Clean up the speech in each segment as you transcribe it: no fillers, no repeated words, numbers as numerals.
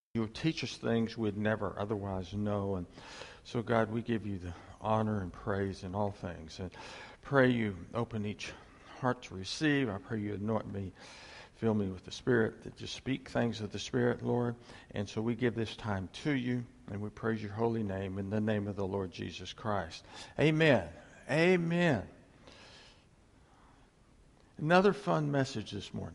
You will teach us things we'd never otherwise know. And so, God, we give you the honor and praise in all things. And pray you open each heart to receive. I pray you anoint me, fill me with the Spirit, that just speak things of the Spirit, Lord. And so we give this time to you, and we praise your holy name in the name of the Lord Jesus Christ. Amen. Amen. Another fun message this morning.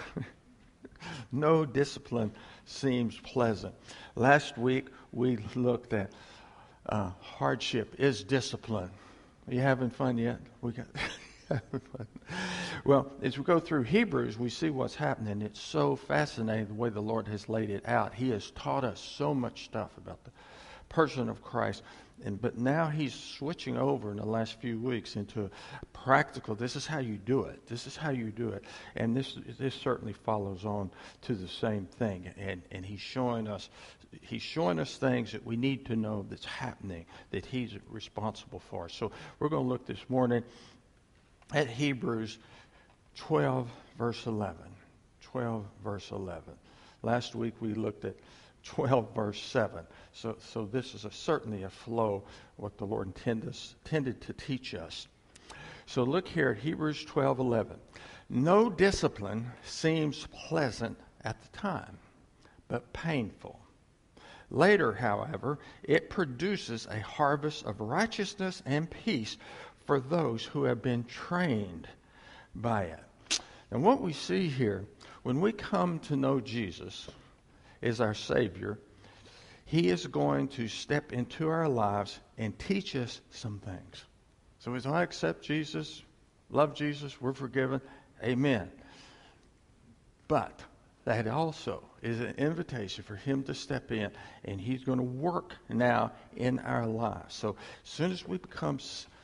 No discipline seems pleasant. Last week we looked at hardship is discipline. Are you having fun yet? We got having fun. Well, as we go through Hebrews, we see what's happening. It's so fascinating the way the Lord has laid it out. He has taught us so much stuff about the person of Christ. But now he's switching over in the last few weeks into practical. This is how you do it. This is how you do it. And this certainly follows on to the same thing. And he's showing us things that we need to know that's happening, that he's responsible for. So we're going to look this morning at Hebrews 12, verse 11. 12, verse 11. Last week we looked at 12, verse 7. So this is certainly a flow what the Lord intended to teach us. So look here at Hebrews 12:11. No discipline seems pleasant at the time, but painful. Later, however, it produces a harvest of righteousness and peace for those who have been trained by it. And what we see here, when we come to know Jesus as our Savior, he is going to step into our lives and teach us some things. So as I accept Jesus, love Jesus, we're forgiven, amen. But that also is an invitation for him to step in, and he's going to work now in our lives. So as soon as we become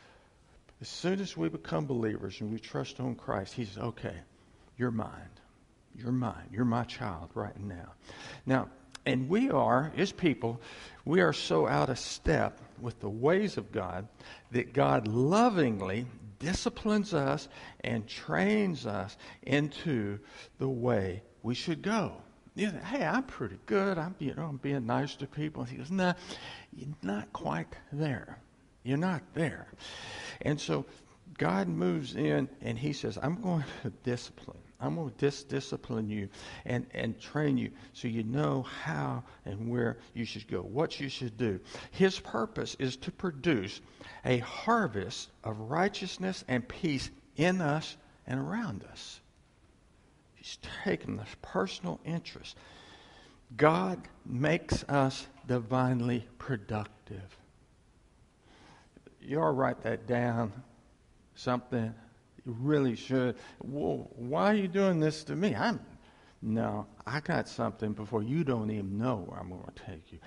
believers and we trust on Christ, he says, okay, you're mine. You're mine. You're my child right now. Now, and we are, as people, we are so out of step with the ways of God that God lovingly disciplines us and trains us into the way we should go. You know, hey, I'm pretty good. I'm being nice to people. And he goes, no, you're not quite there. You're not there. And so God moves in and he says, I'm going to discipline. I'm going to discipline you and train you so you know how and where you should go, what you should do. His purpose is to produce a harvest of righteousness and peace in us and around us. He's taken this personal interest. God makes us divinely productive. You ought to write that down, something. You really should. Whoa, why are you doing this to me? No, I got something before you don't even know where I'm going to take you.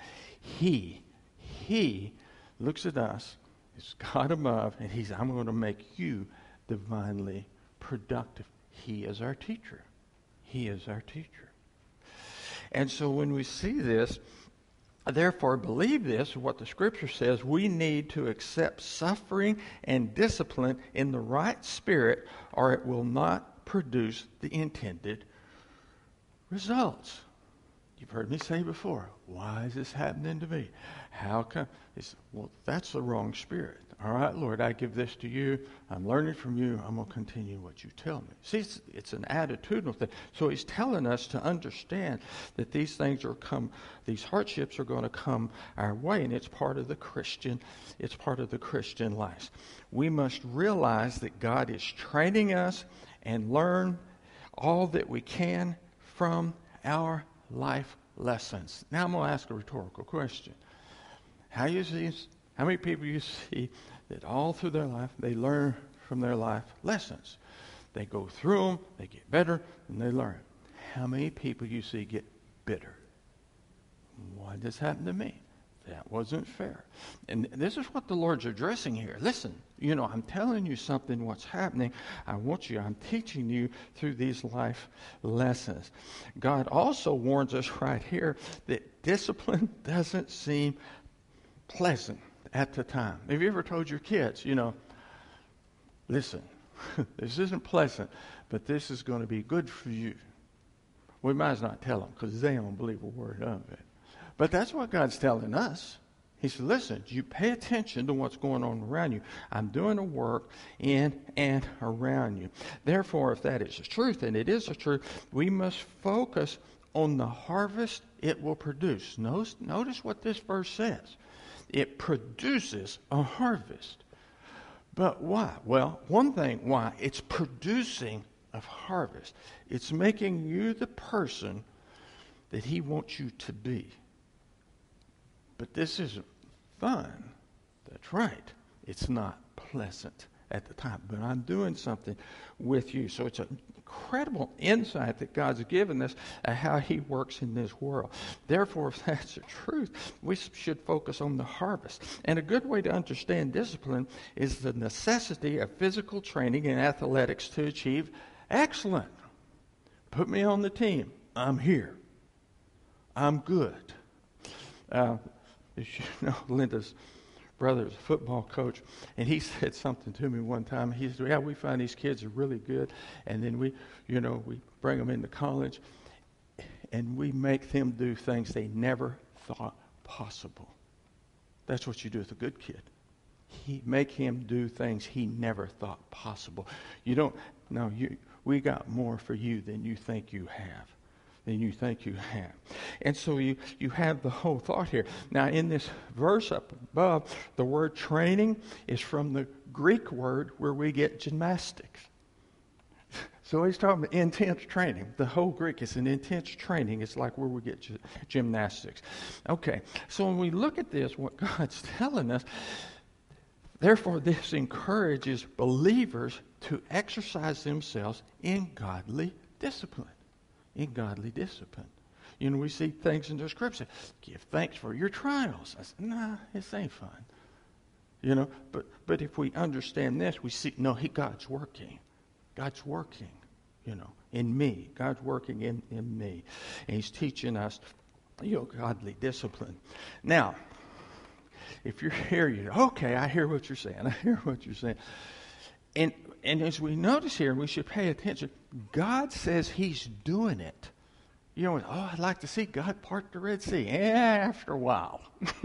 He looks at us, is God above, and I'm going to make you divinely productive. He is our teacher. He is our teacher. And so when we see this, therefore, believe this, what the Scripture says, we need to accept suffering and discipline in the right spirit, or it will not produce the intended results. You've heard me say before, why is this happening to me? How come? Well, that's the wrong spirit. All right, Lord, I give this to you. I'm learning from you. I'm going to continue what you tell me. See, it's an attitudinal thing. So he's telling us to understand that these things these hardships are going to come our way, and it's part of the Christian life. We must realize that God is training us and learn all that we can from our life lessons. Now I'm going to ask a rhetorical question. How many people you see that all through their life they learn from their life lessons? They go through them, they get better, and they learn. How many people you see get bitter? Why did this happen to me? That wasn't fair. And this is what the Lord's addressing here. Listen, I'm telling you something, what's happening. I'm teaching you through these life lessons. God also warns us right here that discipline doesn't seem pleasant at the time. Have you ever told your kids, listen, this isn't pleasant, but this is going to be good for you. We might as well not tell them because they don't believe a word of it. But that's what God's telling us. He said, listen, you pay attention to what's going on around you. I'm doing a work in and around you. Therefore, if that is the truth, and it is the truth, we must focus on the harvest it will produce. Notice what this verse says. It produces a harvest. But why? Well, one thing why. It's producing a harvest. It's making you the person that he wants you to be. But this isn't fun. That's right. It's not pleasant at the time. But I'm doing something with you. So it's an incredible insight that God's given us of how he works in this world. Therefore, if that's the truth, we should focus on the harvest. And a good way to understand discipline is the necessity of physical training and athletics to achieve excellence. Put me on the team. I'm here. I'm good. You know, Linda's brother's a football coach, and he said something to me one time. He said, yeah, we find these kids are really good, and then we bring them into college, and we make them do things they never thought possible. That's what you do with a good kid. Make him do things he never thought possible. We got more for you than you think you have. And so you have the whole thought here. Now, in this verse up above, the word training is from the Greek word where we get gymnastics. So he's talking about intense training. The whole Greek is an intense training. It's like where we get gymnastics. Okay, so when we look at this, what God's telling us, therefore this encourages believers to exercise themselves in godly discipline. We see things in the scripture. Give thanks for your trials. I said, nah, this ain't fun. But if we understand this, we see, no, God's working. God's working, in me. God's working in me. And he's teaching us, godly discipline. Now, if you're here, okay, I hear what you're saying. And as we notice here, we should pay attention. God says he's doing it. I'd like to see God part the Red Sea. After a while.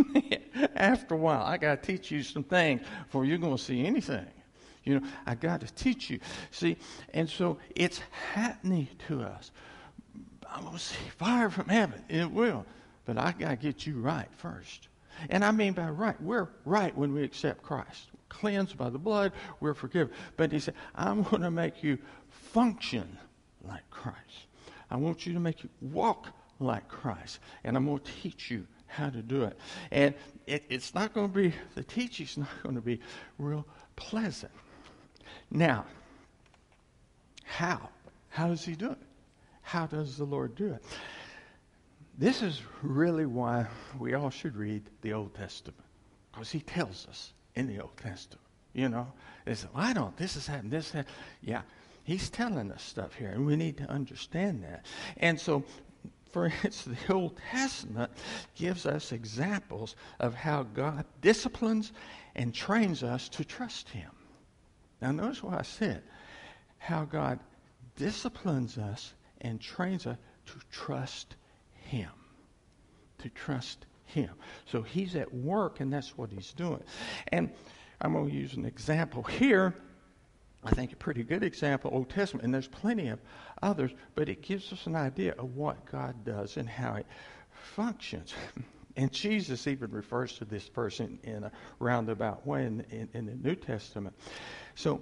I got to teach you some things before you're going to see anything. I got to teach you. See, and so it's happening to us. I'm going to see fire from heaven. It will. But I got to get you right first. And I mean by right, we're right when we accept Christ. Cleansed by the blood, we're forgiven. But he said, I'm going to make you function like Christ. I want you to make you walk like Christ. And I'm going to teach you how to do it. And it's not going to be, the teaching's not going to be real pleasant. Now, how? How does he do it? How does the Lord do it? This is really why we all should read the Old Testament. Because he tells us in the Old Testament. They say, why don't this has happened, this happened. Yeah, he's telling us stuff here, and we need to understand that. And so, for instance, the Old Testament gives us examples of how God disciplines and trains us to trust him. Now, notice what I said, how God disciplines us and trains us to trust him. To trust him. So he's at work, and that's what he's doing. And I'm going to use an example here. I think a pretty good example, Old Testament, and there's plenty of others, but it gives us an idea of what God does and how it functions. And Jesus even refers to this person in a roundabout way in the New Testament. So,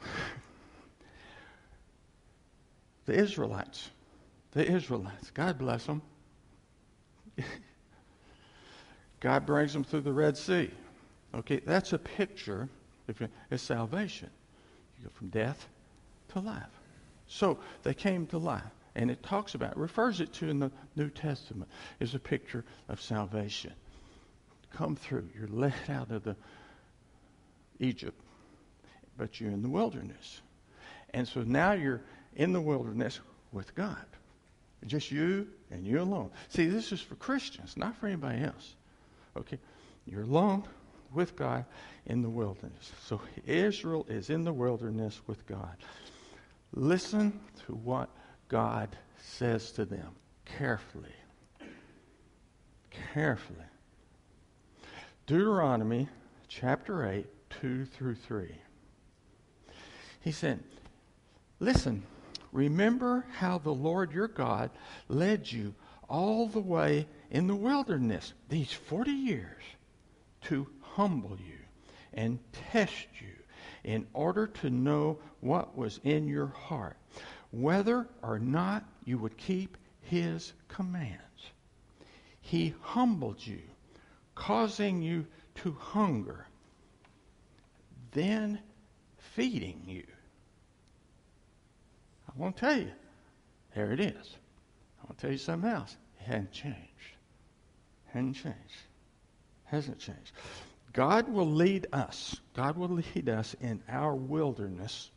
the Israelites, God bless them. God brings them through the Red Sea. Okay, that's a picture of salvation. You go from death to life. So they came to life. And it refers it to in the New Testament, is a picture of salvation. Come through. You're led out of Egypt, but you're in the wilderness. And so now you're in the wilderness with God. Just you and you alone. See, this is for Christians, not for anybody else. Okay? You're alone with God in the wilderness. So Israel is in the wilderness with God. Listen to what God says to them, carefully. Deuteronomy chapter 8, 2 through 3. He said, listen, remember how the Lord your God led you all the way in the wilderness these 40 years to humble you and test you in order to know what was in your heart, whether or not you would keep his commands. He humbled you, causing you to hunger, then feeding you. I want to tell you, there it is. I want to tell you something else. It hasn't changed. Hasn't changed. God will lead us. God will lead us in our wilderness.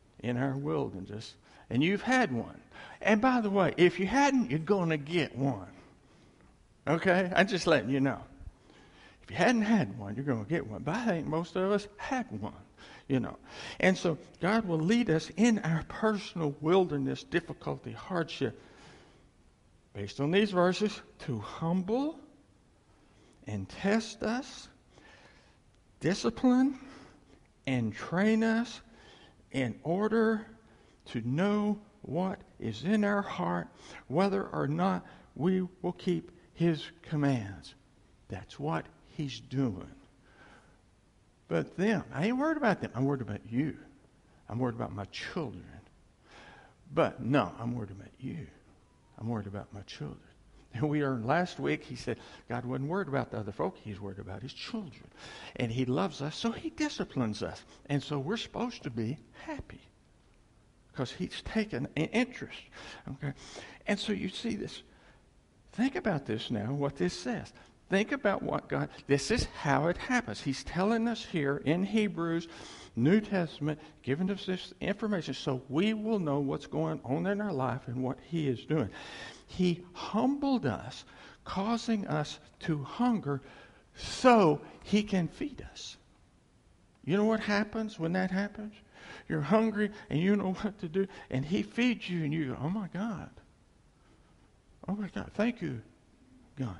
And you've had one. And by the way, if you hadn't, you're going to get one. Okay? I'm just letting you know. If you hadn't had one, you're going to get one. But I think most of us had one. And so God will lead us in our personal wilderness, difficulty, hardship, based on these verses, to humble and test us, discipline and train us in order to know what is in our heart, whether or not we will keep his commands. That's what he's doing. But them, I ain't worried about them. I'm worried about you. I'm worried about my children. But no, I'm worried about you. I'm worried about my children. And we learned last week, he said, God wasn't worried about the other folk. He's worried about his children. And he loves us, so he disciplines us. And so we're supposed to be happy because he's taken an interest. Okay? And so you see this. Think about this now, what this says. Think about what God, this is how it happens. He's telling us here in Hebrews, New Testament, giving us this information so we will know what's going on in our life and what he is doing. He humbled us, causing us to hunger so he can feed us. You know what happens when that happens? You're hungry and you know what to do, and he feeds you and you go, oh my God. Oh my God, thank you, God.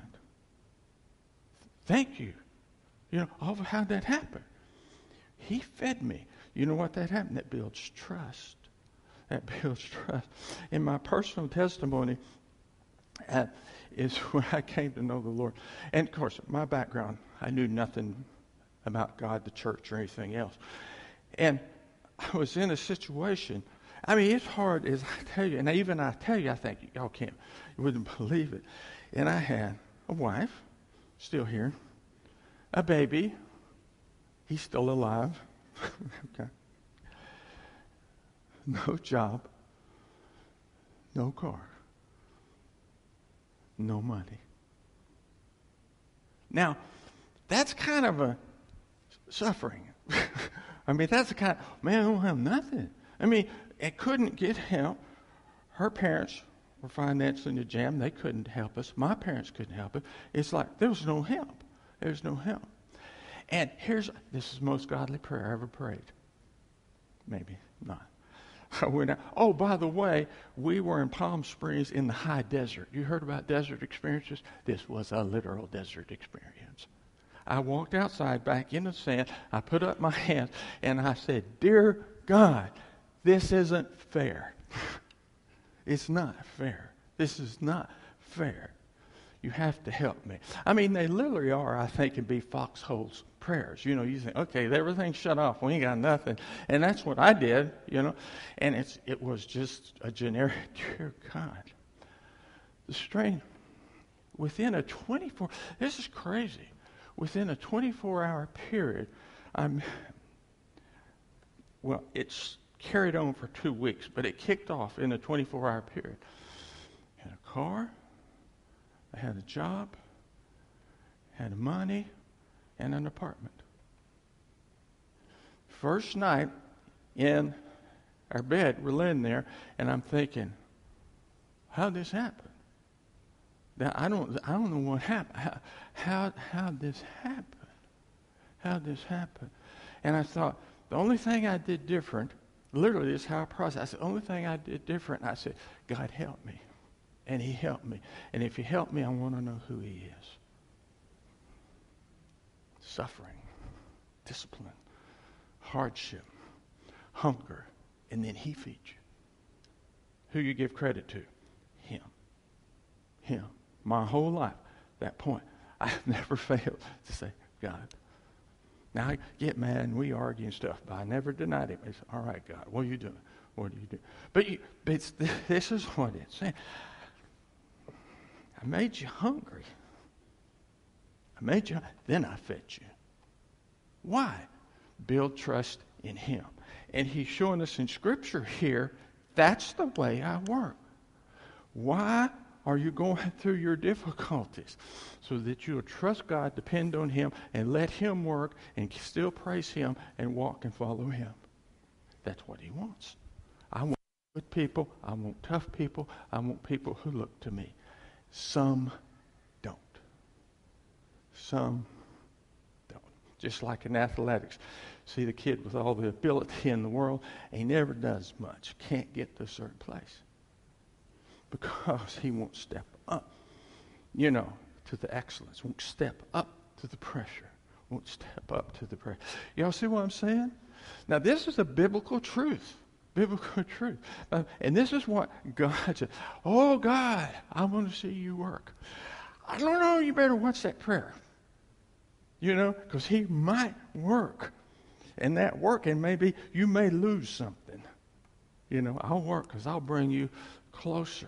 Thank you. How'd that happen? He fed me. You know what that happened? That builds trust. In my personal testimony is when I came to know the Lord. And of course, my background, I knew nothing about God, the church, or anything else. And I was in a situation, it's hard as I tell you, and even I tell you, I think y'all you wouldn't believe it. And I had a wife, still here, a baby, he's still alive, okay. No job, no car, no money. Now, that's kind of a suffering. That's the kind of, man, I don't have nothing. It couldn't get help. Her parents were financially in the jam. They couldn't help us. My parents couldn't help it. It's like there was no help. There's no help. And this is the most godly prayer I ever prayed. Maybe not. Oh, by the way, we were in Palm Springs in the high desert. You heard about desert experiences? This was a literal desert experience. I walked outside back in the sand. I put up my hands and I said, Dear God, this isn't fair. It's not fair. This is not fair. You have to help me. They literally are, I think, can be foxholes prayers. You think, okay, everything's shut off. We ain't got nothing. And that's what I did, And it was just a generic, dear God. The strain, this is crazy. Within a 24-hour period, it's carried on for 2 weeks, but it kicked off in a 24-hour period. I had a car, I had a job, had money, and an apartment. First night in our bed, we're laying there, and I'm thinking, how'd this happen? Now, I don't know what happened. How'd this happen? How'd this happen? And I thought, the only thing I did different, literally this is how I processed. The only thing I did different, I said, God help me. and he helped me. And if he helped me, I want to know who he is. Suffering, discipline, hardship, hunger, and then he feeds you. Who you give credit to? Him. Him. My whole life, that point, I've never failed to say, God. Now I get mad and we argue and stuff, but I never denied him. It's, all right, God, what are you doing? What do you do? But this is what it's saying. I made you hungry. Then I fed you. Why? Build trust in him. And he's showing us in Scripture here, that's the way I work. Why are you going through your difficulties? So that you'll trust God, depend on him, and let him work, and still praise him, and walk and follow him. That's what he wants. I want good people. I want tough people. I want people who look to me. Some don't. Some don't. Just like in athletics. See the kid with all the ability in the world, he never does much. Can't get to a certain place. Because he won't step up, to the excellence. Won't step up to the pressure. Won't step up to the pressure. Y'all see what I'm saying? Now, this is a biblical truth. Biblical truth. And this is what God said. Oh, God, I want to see you work. I don't know, you better watch that prayer. Because he might work. And that working, maybe you may lose something. I'll work because I'll bring you closer.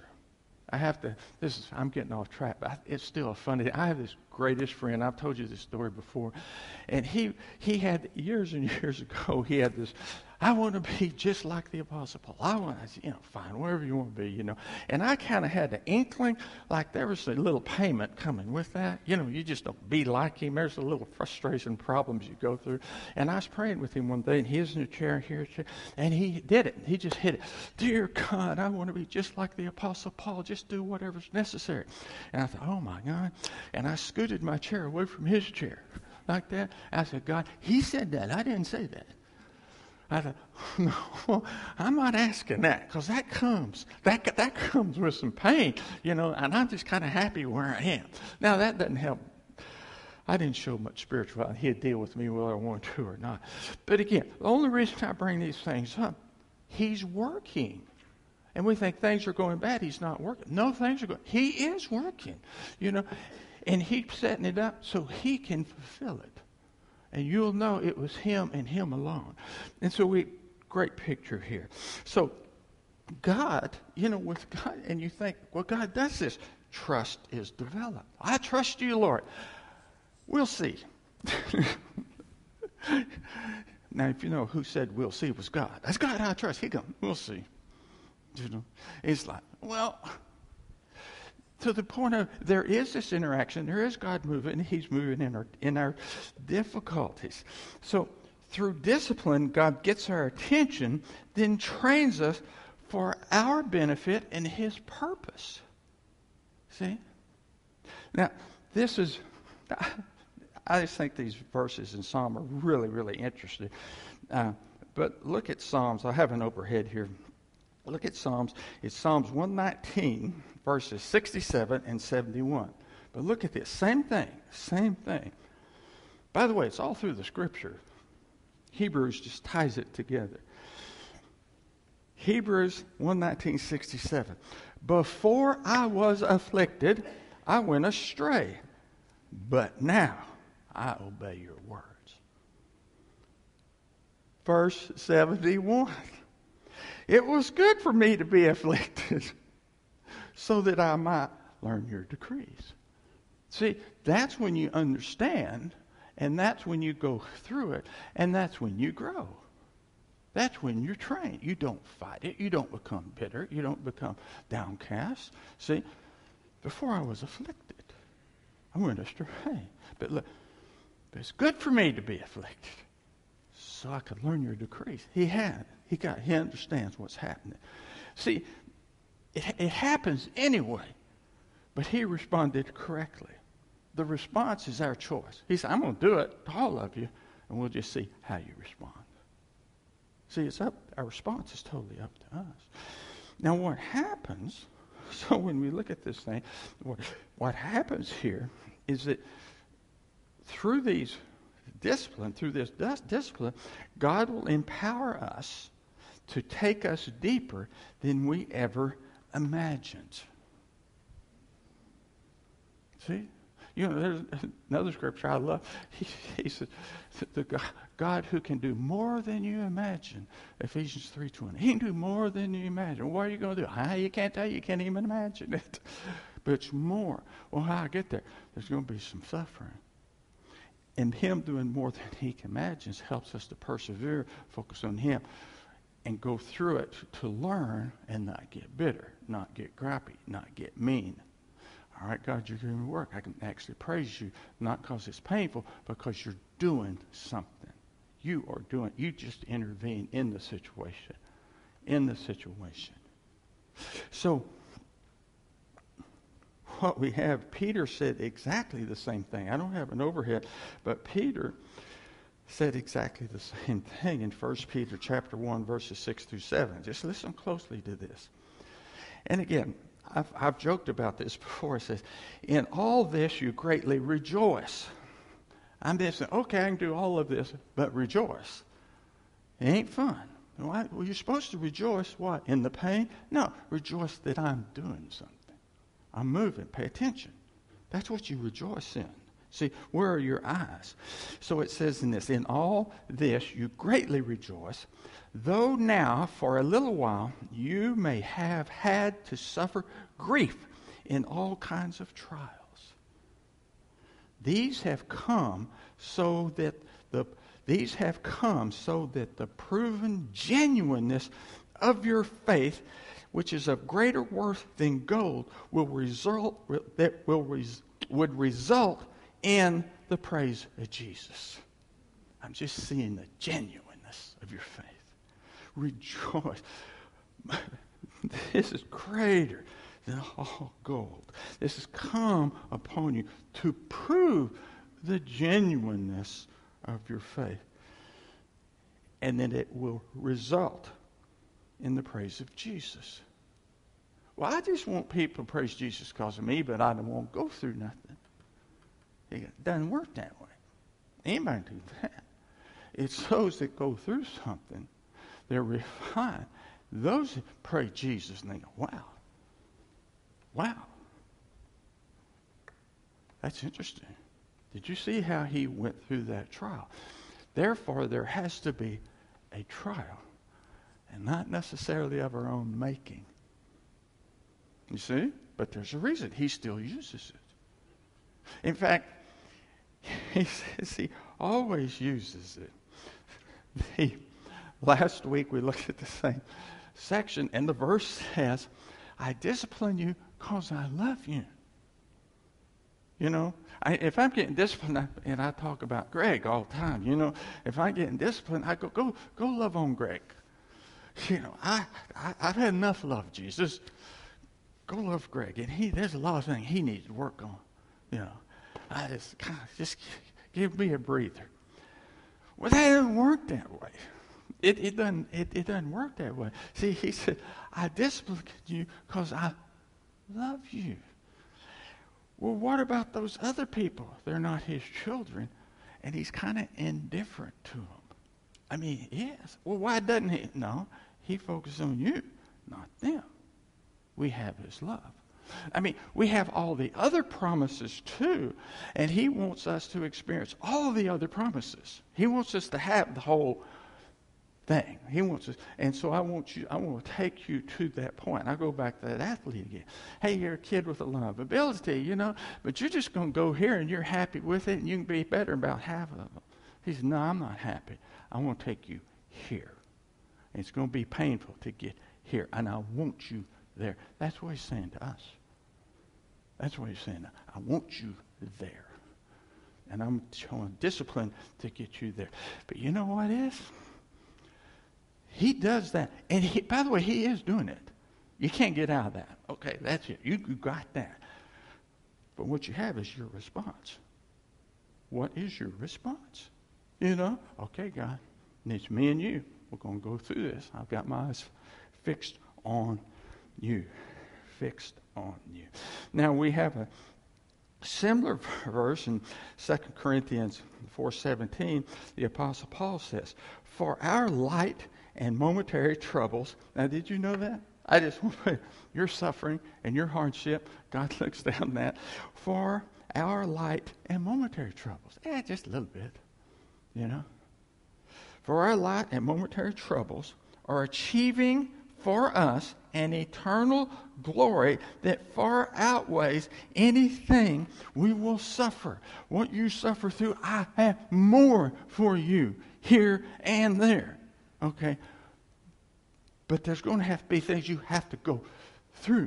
I'm getting off track, but it's still a funny thing. I have this greatest friend. I've told you this story before. And he had, years and years ago, he had this, I want to be just like the Apostle Paul. I want to, fine, wherever you want to be, And I kind of had the inkling, like there was a little payment coming with that. You just don't be like him. There's a little frustration, problems you go through. And I was praying with him one day, and he was in a chair here, and he did it. He just hit it. Dear God, I want to be just like the Apostle Paul. Just do whatever's necessary. And I thought, oh my God. And I scooted my chair away from his chair like that. I said, God, he said that. I didn't say that. I thought, no, I'm not asking that, because that comes with some pain, and I'm just kind of happy where I am. Now, that doesn't help. I didn't show much spirituality. He'd deal with me whether I wanted to or not. But again, the only reason I bring these things up, he's working. And we think things are going bad. He's not working. No, things are going. He is working, and he's setting it up so he can fulfill it. And you'll know it was him and him alone. And so great picture here. So God, with God, and you think, well, God does this. Trust is developed. I trust you, Lord. We'll see. Now, if you know who said we'll see, it was God. That's God I trust. He goes, we'll see. It's like, well, to the point of there is this interaction, there is God moving, and he's moving in our difficulties. So through discipline, God gets our attention, then trains us for our benefit and his purpose. See? Now, I just think these verses in Psalm are really, really interesting. But look at Psalms. I have an overhead here. Look at Psalms. It's Psalms 119, verses 67 and 71. But look at this. Same thing. By the way, it's all through the Scripture. Hebrews just ties it together. Hebrews 1:19-67. Before I was afflicted, I went astray. But now I obey your words. Verse 71. It was good for me to be afflicted so that I might learn your decrees. See, that's when you understand, and that's when you go through it, and that's when you grow. That's when you're trained. You don't fight it. You don't become bitter. You don't become downcast. See, before I was afflicted, I went astray. But look, it's good for me to be afflicted so I could learn your decrees. He understands what's happening. See, it happens anyway, but he responded correctly. The response is our choice. He said, I'm going to do it to all of you, and we'll just see how you respond. See, our response is totally up to us. Now, what happens, So when we look at this thing, what happens here is that through this discipline, God will empower us to take us deeper than we ever imagined. See? You know, there's another scripture I love. He said, the God who can do more than you imagine. Ephesians 3:20. He can do more than you imagine. What are you going to do? You can't tell. You can't even imagine it. But it's more. Well, how I get there? There's going to be some suffering. And him doing more than he can imagine helps us to persevere, focus on him, and go through it to learn and not get bitter, not get gripey, not get mean. All right, God, you're doing work. I can actually praise you, not because it's painful, because you're doing something. You just intervene in the situation. So, what we have, Peter said exactly the same thing. I don't have an overhead, but Peter said exactly the same thing in 1 Peter chapter 1, verses 6 through 7. Just listen closely to this. And again, I've joked about this before. It says, in all this you greatly rejoice. I'm just saying, okay, I can do all of this, but rejoice. It ain't fun. Well, you're supposed to rejoice, what? In the pain? No, rejoice that I'm doing something. I'm moving. Pay attention. That's what you rejoice in. See, where are your eyes? So it says in this, in all this you greatly rejoice, though now for a little while you may have had to suffer grief in all kinds of trials. These have come so that the proven genuineness of your faith, which is of greater worth than gold, would result in the praise of Jesus. I'm just seeing the genuineness of your faith. Rejoice. This is greater than all gold. This has come upon you to prove the genuineness of your faith. And then it will result in the praise of Jesus. Well, I just want people to praise Jesus because of me, but I don't want to go through nothing. It doesn't work that way. Anybody can do that. It's those that go through something, they're refined. Those that praise Jesus and they go, wow. That's interesting. Did you see how he went through that trial? Therefore, there has to be a trial, and not necessarily of our own making. You see? But there's a reason. He still uses it. In fact, he says he always uses it. Last week we looked at the same section, and the verse says, I discipline you because I love you. You know, if I'm getting disciplined, and I talk about Greg all the time, you know, if I'm getting disciplined, I go love on Greg. You know, I've had enough love, Jesus. Go love Greg. And there's a lot of things he needs to work on. You know, I just give me a breather. Well, that doesn't work that way. It doesn't work that way. See, he said, I discipline you because I love you. Well, what about those other people? They're not his children, and he's kind of indifferent to them. I mean, yes. Well, why doesn't he? No, he focuses on you, not them. We have his love. I mean, we have all the other promises too, and he wants us to experience all the other promises. He wants us to have the whole thing. He wants us, and so I want to take you to that point. I go back to that athlete again. Hey, you're a kid with a lot of ability, you know, but you're just going to go here and you're happy with it, and you can be better about half of them. He said, no, I'm not happy. I want to take you here. And it's going to be painful to get here, and I want you there. That's what he's saying to us. That's what he's saying. I want you there. And I'm showing discipline to get you there. But you know what is? He does that. And by the way, he is doing it. You can't get out of that. Okay, that's it. You got that. But what you have is your response. What is your response? You know, okay, God, it's me and you. We're going to go through this. I've got my eyes fixed on you. Fixed on you. Now we have a similar verse in 2 Corinthians 4:17. The Apostle Paul says, "For our light and momentary troubles." Now, did you know that? I just want to put your suffering and your hardship, God looks down that. For our light and momentary troubles. Just a little bit, you know. For our light and momentary troubles are achieving for us an eternal glory that far outweighs anything we will suffer. What you suffer through, I have more for you here and there. Okay? But there's going to have to be things you have to go through.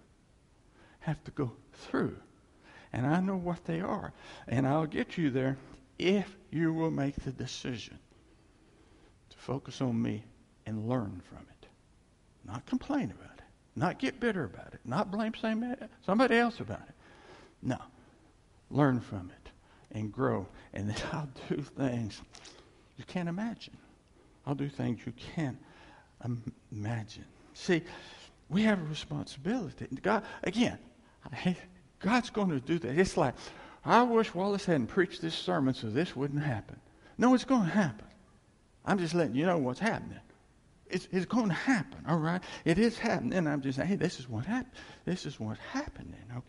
Have to go through. And I know what they are. And I'll get you there if you will make the decision to focus on me and learn from it. Not complain about it. Not get bitter about it. Not blame somebody else about it. No. Learn from it and grow. And then I'll do things you can't imagine. I'll do things you can't imagine. See, we have a responsibility. God, again, God's going to do that. It's like, I wish Wallace hadn't preached this sermon so this wouldn't happen. No, it's going to happen. I'm just letting you know what's happening. It's going to happen, all right? It is happening. And I'm just saying, hey, this is what happened. This is what's happening, okay?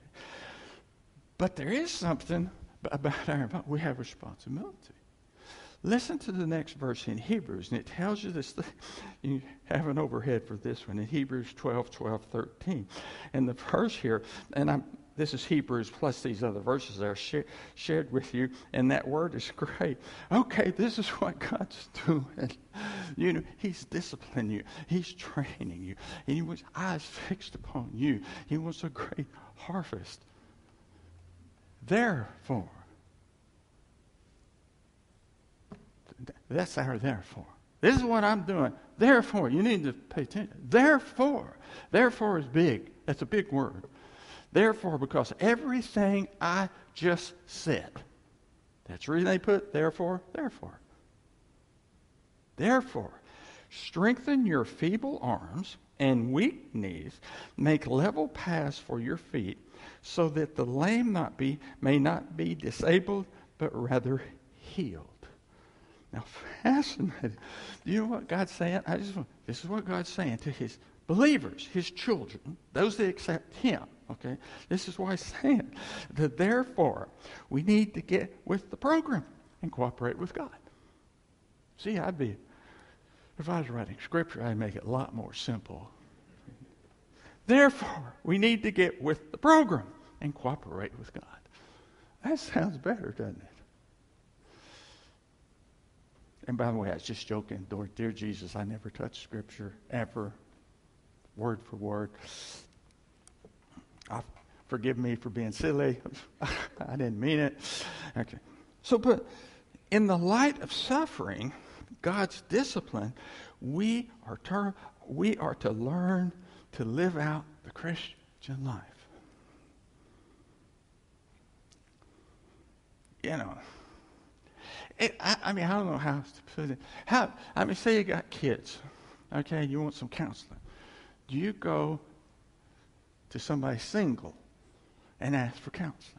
But there is something about we have responsibility. Listen to the next verse in Hebrews, and it tells you this thing. You have an overhead for this one in Hebrews 12:13. And the verse here, and this is Hebrews plus these other verses that are shared with you, and that word is great. Okay, this is what God's doing. You know, He's disciplining you. He's training you. And He wants eyes fixed upon you. He wants a great harvest. Therefore, that's our therefore. This is what I'm doing. Therefore, you need to pay attention. Therefore is big. That's a big word. Therefore, because everything I just said, that's the reason they put therefore. Therefore, strengthen your feeble arms and weak knees, make level paths for your feet, so that the lame may not be disabled, but rather healed. Now, fascinating. You know what God's saying? This is what God's saying to His believers, His children, those that accept Him. Okay? This is why He's saying that therefore we need to get with the program and cooperate with God. See, if I was writing scripture, I'd make it a lot more simple. Therefore, we need to get with the program and cooperate with God. That sounds better, doesn't it? And by the way, I was just joking. Dear Jesus, I never touched Scripture, ever, word for word. Forgive me for being silly. I didn't mean it. Okay. So, but in the light of suffering, God's discipline, we are to learn to live out the Christian life. You know, I don't know how to put it. Say you got kids, okay, you want some counseling. Do you go to somebody single and ask for counseling?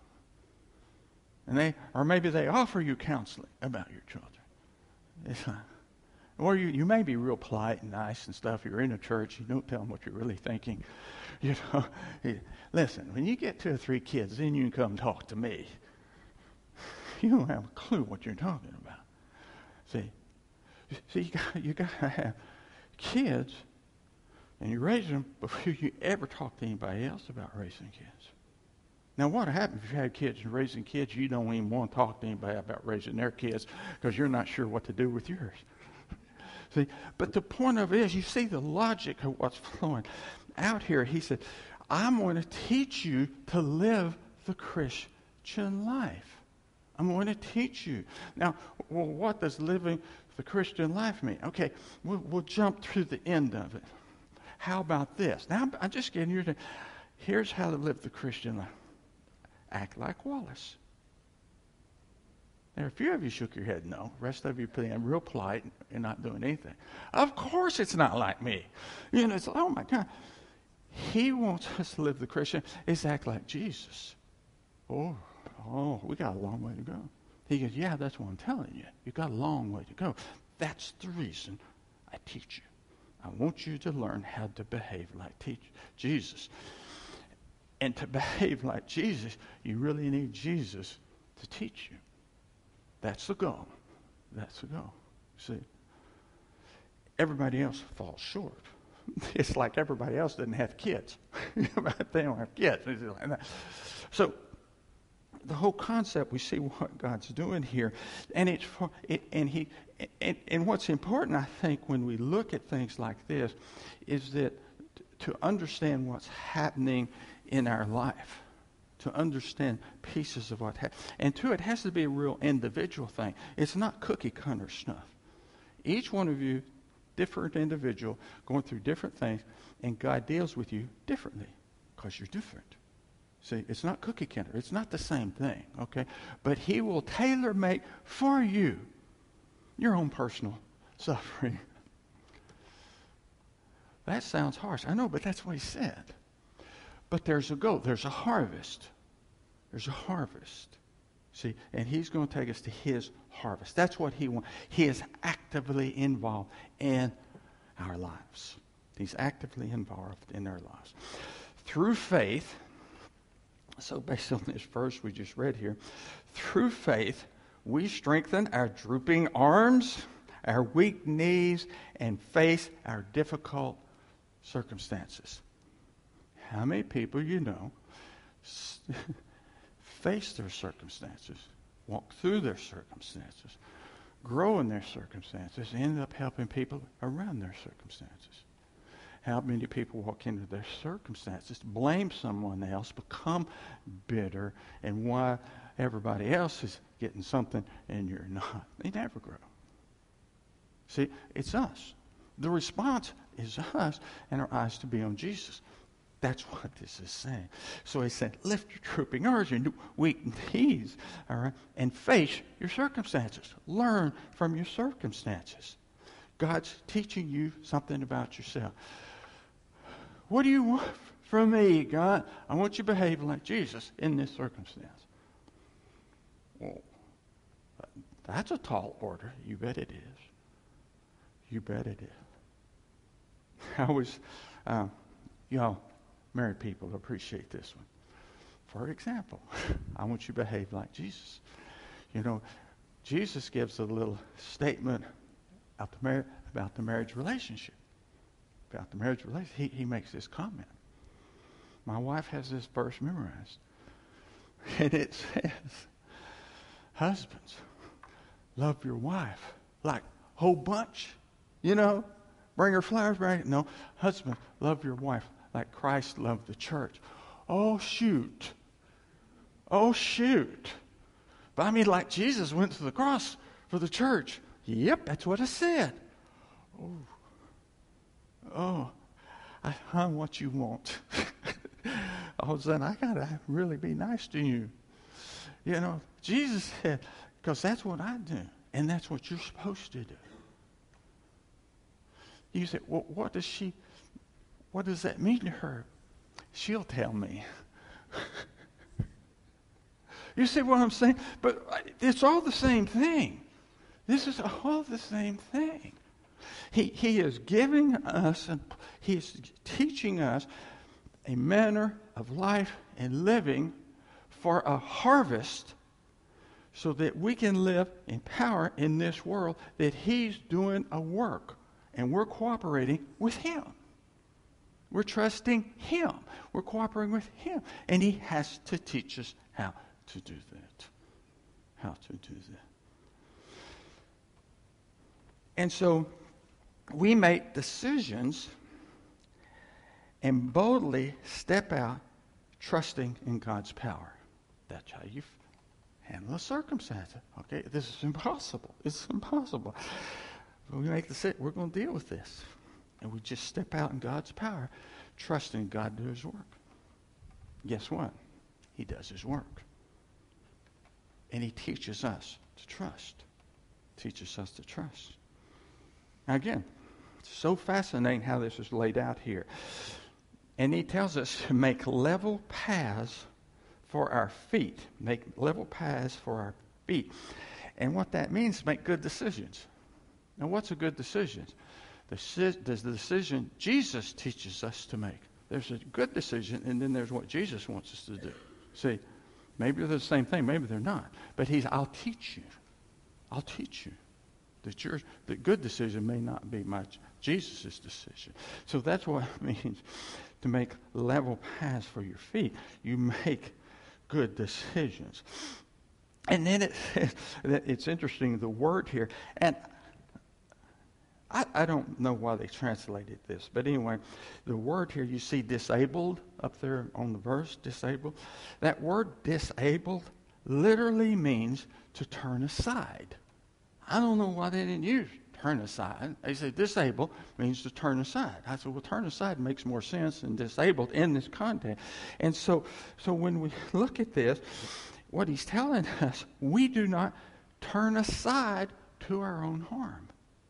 Or maybe they offer you counseling about your children. It's like, or you may be real polite and nice and stuff. You're in a church. You don't tell them what you're really thinking. You know, listen, when you get 2 or 3 kids, then you can come talk to me. You don't have a clue what you're talking about. See, you got to have kids, and you raise them before you ever talk to anybody else about raising kids. Now, what happens if you have kids and raising kids, you don't even want to talk to anybody about raising their kids because you're not sure what to do with yours. See, but the point of it is, you see the logic of what's flowing out here. He said, I'm going to teach you to live the Christian life. I'm going to teach you. Now, well, what does living the Christian life mean? Okay, we'll jump through the end of it. How about this? Now, I'm just getting you to, here's how to live the Christian life. Act like Wallace. There, a few of you shook your head no. The rest of you being real polite and not doing anything. Of course it's not like me. You know, it's like, oh my God. He wants us to live the Christian exactly like Jesus. Oh, we got a long way to go. He goes, yeah, that's what I'm telling you. You've got a long way to go. That's the reason I teach you. I want you to learn how to behave like Jesus. And to behave like Jesus, you really need Jesus to teach you. That's the goal. That's the goal. See? Everybody else falls short. It's like everybody else doesn't have kids. They don't have kids. So the whole concept, we see what God's doing here, and and what's important, I think, when we look at things like this, is that to understand what's happening in our life, to understand pieces of what happens, and it has to be a real individual thing. It's not cookie cutter stuff. Each one of you, different individual, going through different things, and God deals with you differently because you're different. See, it's not cookie cutter. It's not the same thing, okay? But he will tailor-make for you your own personal suffering. That sounds harsh. I know, but that's what he said. But there's a goal. There's a harvest. There's a harvest. See, and he's going to take us to his harvest. That's what he wants. He is actively involved in our lives. He's actively involved in our lives. Through faith, so based on this verse we just read here, through faith, we strengthen our drooping arms, our weak knees, and face our difficult circumstances. How many people you know face their circumstances, walk through their circumstances, grow in their circumstances, end up helping people around their circumstances? How many people walk into their circumstances, blame someone else, become bitter, and why everybody else is getting something and you're not? They never grow. See, it's us. The response is us and our eyes to be on Jesus. That's what this is saying. So he said, lift your drooping arms, your weak knees, all right, and face your circumstances. Learn from your circumstances. God's teaching you something about yourself. What do you want from me, God? I want you to behave like Jesus in this circumstance. Well, that's a tall order. You bet it is. You bet it is. I was, y'all, married people appreciate this one. For example, I want you to behave like Jesus. You know, Jesus gives a little statement about the marriage relationship. About the marriage relationship. He makes this comment. My wife has this verse memorized. And it says, husbands, love your wife like a whole bunch. You know, bring her flowers. No, husband, love your wife like Christ loved the church. Oh, shoot. Oh, shoot. But I mean, like Jesus went to the cross for the church. Yep, that's what it said. Oh, I'm what you want. All of a sudden, I got to really be nice to you. You know, Jesus said, because that's what I do, and that's what you're supposed to do. You say, well, what does that mean to her? She'll tell me. You see what I'm saying? But it's all the same thing. This is all the same thing. He is giving us, and he is teaching us a manner of life and living for a harvest so that we can live in power in this world, that he's doing a work, and we're cooperating with him. We're trusting him. We're cooperating with him. And he has to teach us how to do that. How to do that. And so we make decisions and boldly step out trusting in God's power. That's how you handle a circumstance. Okay, this is impossible. It's impossible. But we make the decision, we're going to deal with this. And we just step out in God's power, trusting God to do his work. Guess what? He does his work. And he teaches us to trust. Teaches us to trust. Now again, it's so fascinating how this is laid out here. And he tells us to make level paths for our feet. Make level paths for our feet. And what that means is make good decisions. Now, what's a good decision? The decision Jesus teaches us to make. There's a good decision, and then there's what Jesus wants us to do. See, maybe they're the same thing, maybe they're not. But I'll teach you. I'll teach you. The good decision may not be Jesus' decision. So that's what it means to make level paths for your feet. You make good decisions. And then it's interesting, the word here, and I don't know why they translated this, but anyway, the word here, you see disabled up there on the verse, disabled. That word disabled literally means to turn aside. I don't know why they didn't use turn aside. They say disabled means to turn aside. I said, well, turn aside makes more sense than disabled in this context. And so when we look at this, what he's telling us, we do not turn aside to our own harm.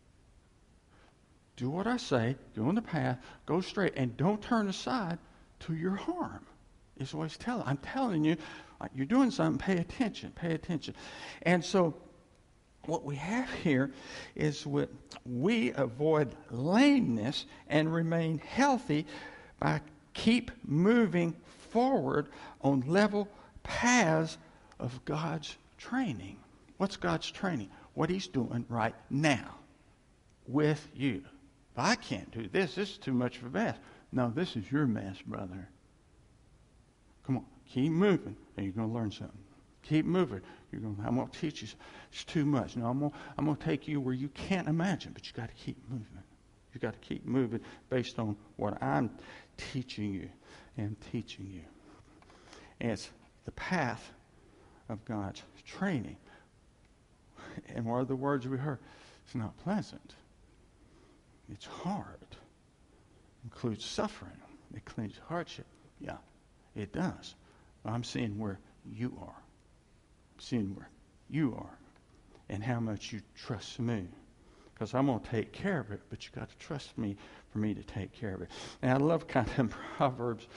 Do what I say, go on the path, go straight, and don't turn aside to your harm. Is what he's telling. I'm telling you, you're doing something, pay attention, pay attention. And so what we have here is we avoid lameness and remain healthy by keep moving forward on level paths of God's training. What's God's training? What he's doing right now with you. If I can't do this is too much of a mess. No, this is your mess, brother. Come on, keep moving, and you're going to learn something. Keep moving. I'm going to teach you. It's too much. No, I'm going to take you where you can't imagine, but you got to keep moving. You got to keep moving based on what I'm teaching you and teaching you. And it's the path of God's training. And what are the words we heard? It's not pleasant. It's hard. It includes suffering. It includes hardship. Yeah, it does. But I'm seeing where you are. I'm seeing where you are and how much you trust me. Because I'm going to take care of it, but you got to trust me for me to take care of it. And I love kind of Proverbs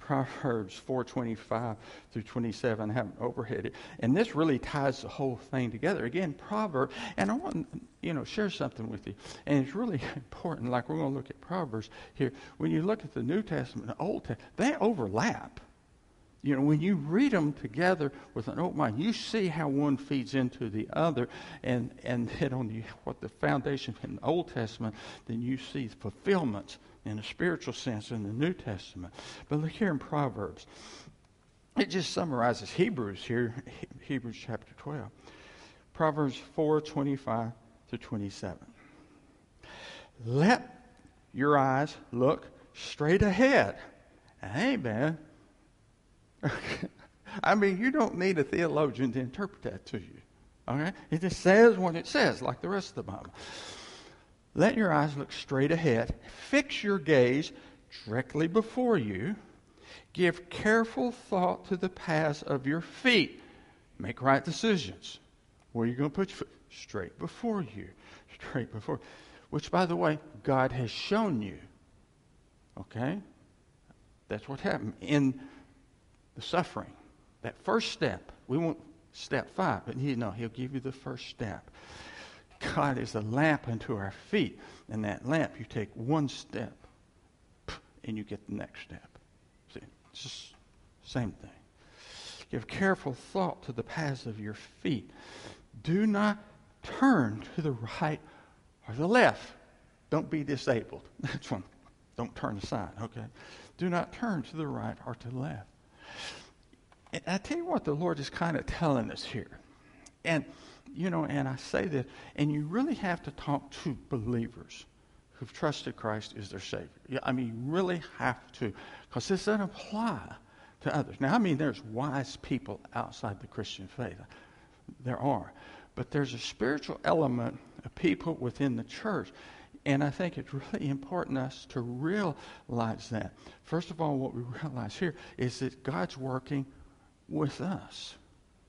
4:25 through 27. I have overheaded. And this really ties the whole thing together. Again, Proverbs, and I want to share something with you. And it's really important, like we're going to look at Proverbs here. When you look at the New Testament and the Old Testament, they overlap. When you read them together with an open mind, you see how one feeds into the other, and hit on what the foundation in the Old Testament, then you see fulfillments in a spiritual sense in the New Testament. But look here in Proverbs. It just summarizes Hebrews here, Hebrews chapter 12. Proverbs 4:25 through 27. Let your eyes look straight ahead. Hey, man. I mean, you don't need a theologian to interpret that to you. Okay? It just says what it says, like the rest of the Bible. Let your eyes look straight ahead. Fix your gaze directly before you. Give careful thought to the paths of your feet. Make right decisions. Where are you going to put your foot? Straight before you. Straight before. Which, by the way, God has shown you. Okay? That's what happened in the suffering. That first step. We want step 5, but He'll give you the first step. God is a lamp unto our feet. And that lamp, you take one step, and you get the next step. See, it's just the same thing. Give careful thought to the paths of your feet. Do not turn to the right or the left. Don't be disabled. That's one. Don't turn aside, okay? Do not turn to the right or to the left. And I tell you what the Lord is kind of telling us here. And, and I say this, and you really have to talk to believers who've trusted Christ as their Savior. I mean, you really have to, because this doesn't apply to others. Now, I mean, there's wise people outside the Christian faith. There are. But there's a spiritual element of people within the church. And I think it's really important us to realize that. First of all, what we realize here is that God's working with us.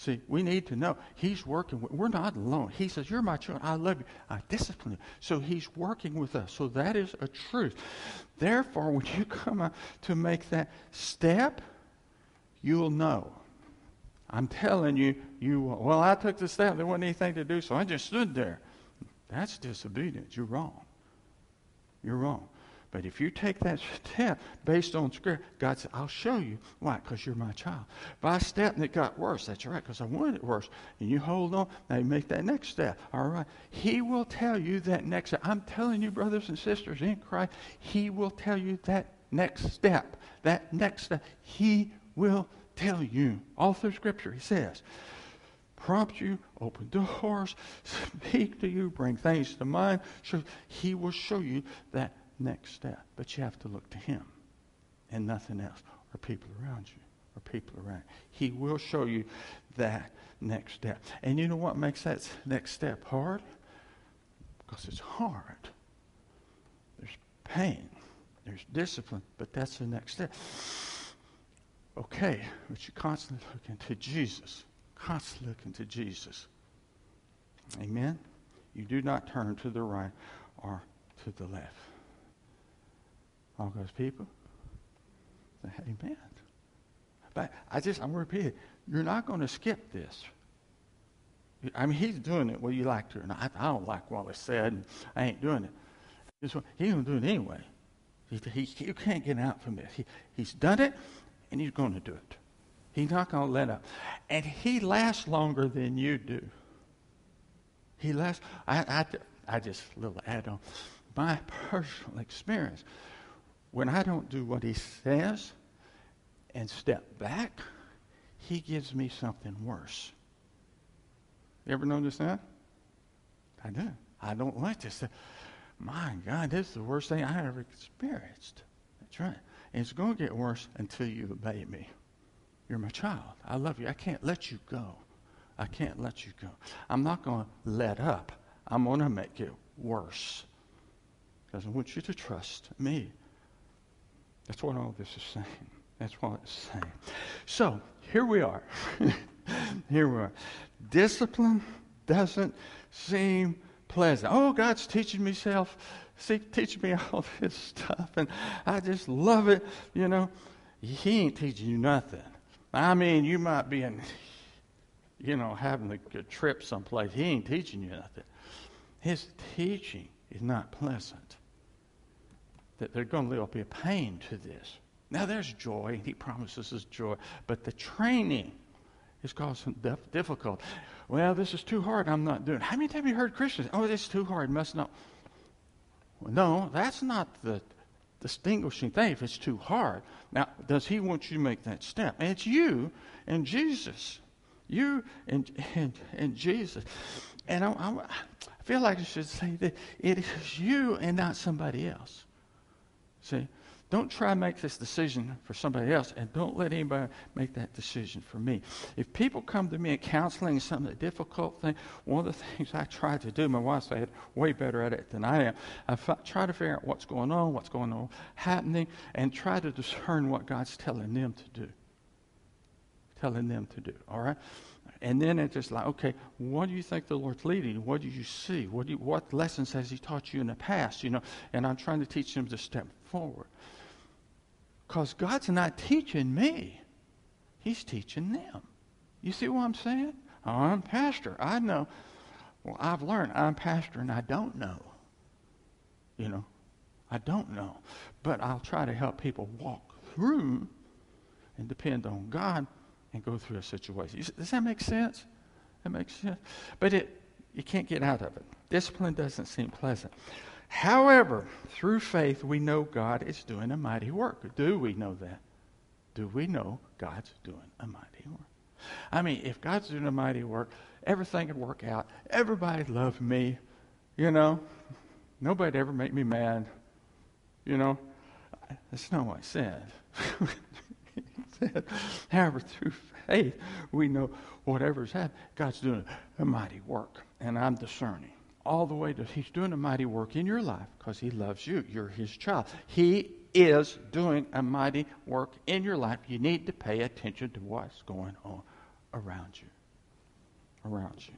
See, we need to know He's working. We're not alone. He says, you're my children. I love you. I discipline you. So He's working with us. So that is a truth. Therefore, when you come out to make that step, you'll know. I'm telling you, well, I took the step. There wasn't anything to do, so I just stood there. That's disobedience. You're wrong. You're wrong. But if you take that step based on Scripture, God said, I'll show you. Why? Because you're my child. If I stepped and it got worse, that's right, because I wanted it worse. And you hold on, now you make that next step. All right. He will tell you that next step. I'm telling you, brothers and sisters in Christ, He will tell you that next step. That next step. He will tell you. All through Scripture, He says, prompt you, open doors, speak to you, bring things to mind. He will show you that next step. But you have to look to Him and nothing else, or people around you, or people around you. He will show you that next step. And you know what makes that next step hard? Because it's hard. There's pain. There's discipline. But that's the next step. Okay, but you constantly look into Jesus. Constantly look into Jesus. Amen? You do not turn to the right or to the left. All God's people say, amen. But I'm going to repeat it. You're not going to skip this. I mean, He's doing it whether you like to or not. I don't like what was said, and I ain't doing it. He's going to do it anyway. You can't get out from this. He's done it, and He's going to do it. He's not going to let up. And He lasts longer than you do. He lasts. I just, a little add-on. My personal experience, when I don't do what He says and step back, He gives me something worse. You ever notice that? I do. I don't like this. My God, this is the worst thing I ever experienced. That's right. And it's going to get worse until you obey me. You're my child. I love you. I can't let you go. I can't let you go. I'm not going to let up. I'm going to make it worse. Because I want you to trust me. That's what all this is saying. That's what it's saying. So, here we are. Here we are. Discipline doesn't seem pleasant. Oh, God's teaching me teaching me all this stuff, and I just love it. You know, He ain't teaching you nothing. I mean, you might be having a good trip someplace. He ain't teaching you nothing. His teaching is not pleasant. That there's going to be a pain to this. Now, there's joy. He promises us joy. But the training is causing difficulty. Well, this is too hard. I'm not doing it. How many times have you heard Christians? Oh, this is too hard. Must not. Well, no, that's not the distinguishing thing if it's too hard. Now, does He want you to make that step? And it's you and Jesus. You and Jesus. And I feel like I should say that it is you and not somebody else. See, don't try to make this decision for somebody else, and don't let anybody make that decision for me. If people come to me in counseling, something a difficult thing, one of the things I try to do, my wife's way better at it than I am, I try to figure out what's going on happening, and try to discern what God's telling them to do. All right? And then it's just like, okay, what do you think the Lord's leading you? What do you see? What lessons has He taught you in the past? And I'm trying to teach them to step forward. Because God's not teaching me. He's teaching them. You see what I'm saying? Oh, I'm pastor. I know. Well, I've learned I'm pastor and I don't know. I don't know. But I'll try to help people walk through and depend on God and go through a situation. Does that make sense? That makes sense? But you can't get out of it. Discipline doesn't seem pleasant. However, through faith, we know God is doing a mighty work. Do we know that? Do we know God's doing a mighty work? I mean, if God's doing a mighty work, everything would work out. Everybody loved me. Nobody'd ever make me mad. That's not what I said. He said, however, through faith, we know whatever's happened, God's doing a mighty work. And I'm discerning. All the way to He's doing a mighty work in your life because He loves you. You're His child. He is doing a mighty work in your life. You need to pay attention to what's going on around you. around you.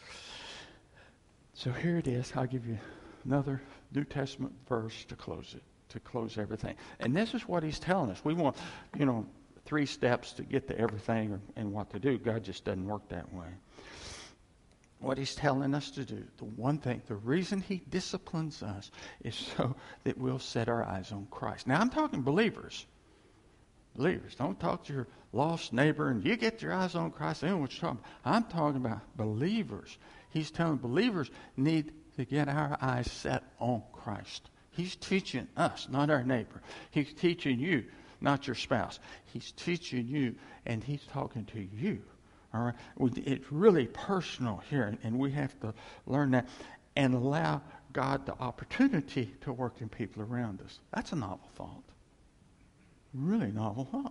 So here it is. I'll give you another New Testament verse to close it, to close everything. And this is what he's telling us. We want, 3 steps to get to everything and what to do. God just doesn't work that way. What he's telling us to do, the one thing, the reason he disciplines us is so that we'll set our eyes on Christ. Now, I'm talking believers. Believers. Don't talk to your lost neighbor and you get your eyes on Christ. They know what you're talking about. I'm talking about believers. He's telling believers need to get our eyes set on Christ. He's teaching us, not our neighbor. He's teaching you, not your spouse. He's teaching you, and he's talking to you. All right? It's really personal here, and we have to learn that and allow God the opportunity to work in people around us. That's a novel thought. Really novel thought,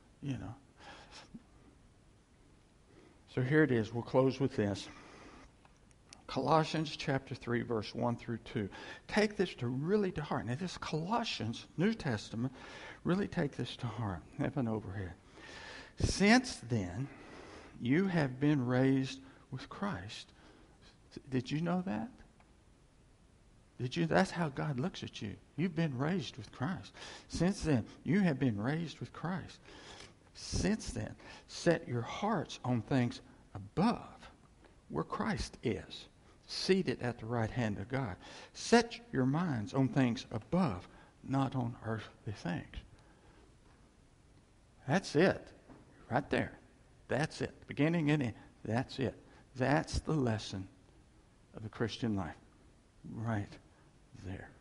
So here it is. We'll close with this. Colossians chapter 3, verse 1 through 2. Take this really to heart. Now, this Colossians, New Testament, really take this to heart. Heaven overhead. Since then, you have been raised with Christ. Did you know that? Did you? That's how God looks at you. You've been raised with Christ. Since then, you have been raised with Christ. Since then, set your hearts on things above, where Christ is, seated at the right hand of God. Set your minds on things above, not on earthly things. That's it. Right there. That's it. Beginning and end. That's it. That's the lesson of the Christian life. Right there.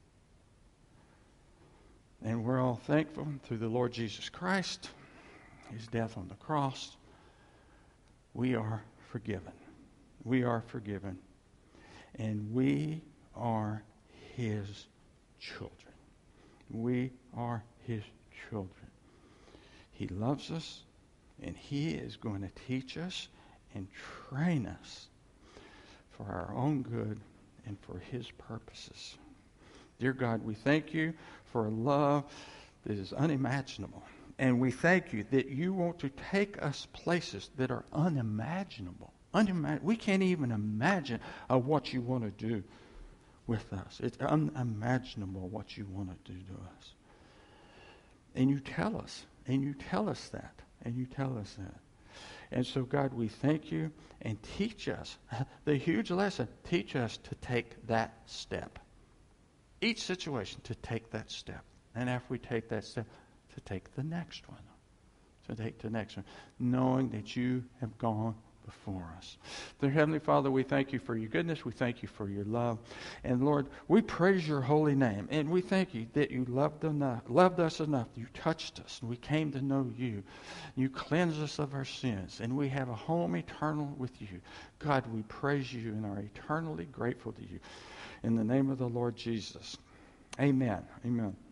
And we're all thankful through the Lord Jesus Christ, his death on the cross. We are forgiven. We are forgiven. And we are his children. We are his children. He loves us, and he is going to teach us and train us for our own good and for his purposes. Dear God, we thank you for a love that is unimaginable. And we thank you that you want to take us places that are unimaginable. We can't even imagine what you want to do with us. It's unimaginable what you want to do to us. And you tell us. And you tell us that. And you tell us that. And so, God, we thank you and teach us. The huge lesson, teach us to take that step. Each situation, to take that step. And after we take that step, to take the next one. To take the next one. Knowing that you have gone before us. Dear Heavenly Father, we thank you for your goodness. We thank you for your love. And Lord, we praise your holy name. And we thank you that you loved us enough. You touched us. And we came to know you. You cleansed us of our sins. And we have a home eternal with you. God, we praise you and are eternally grateful to you. In the name of the Lord Jesus. Amen. Amen.